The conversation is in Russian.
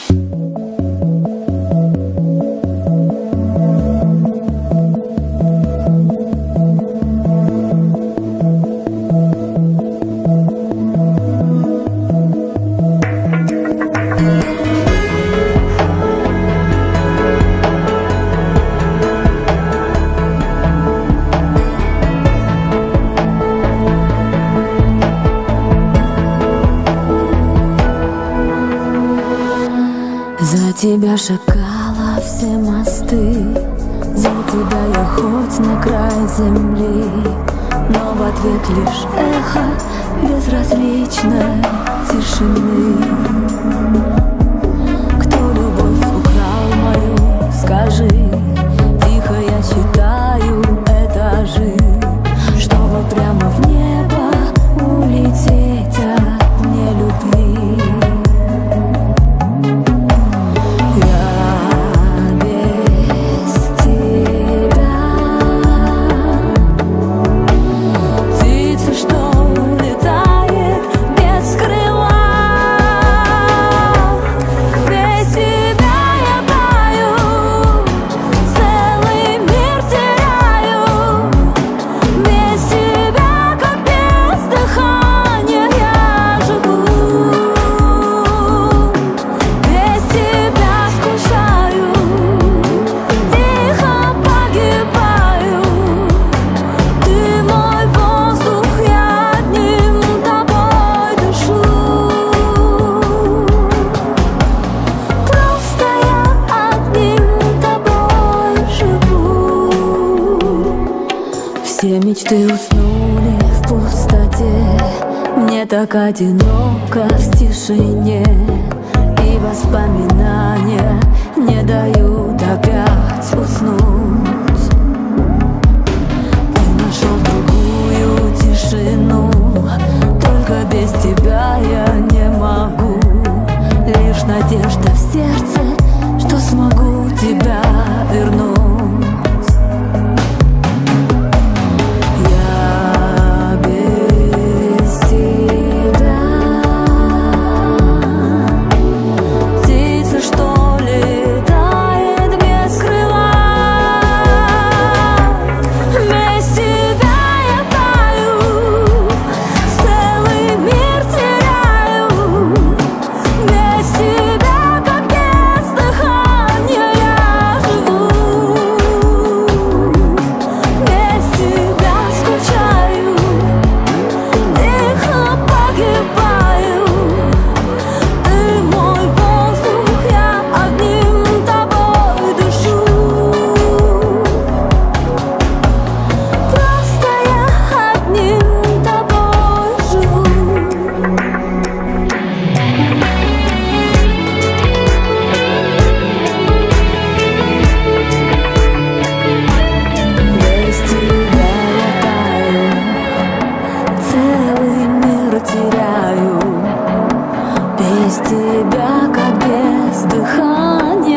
За тебя шагала все мосты, за тебя я хоть на край земли, но в ответ лишь эхо безразличной тишины. Кто любовь украл мою, скажи, тихо я считаю этажи, чтобы прямо в небо улететь от нелюбви. Все мечты уснули в пустоте, мне так одиноко в тишине, и воспоминания не дают опять уснуть. Ты нашел другую тишину, только без тебя я не могу. Лишь надежда в сердце, что смогу тебя вернуть. Теряю без тебя, как без дыхания.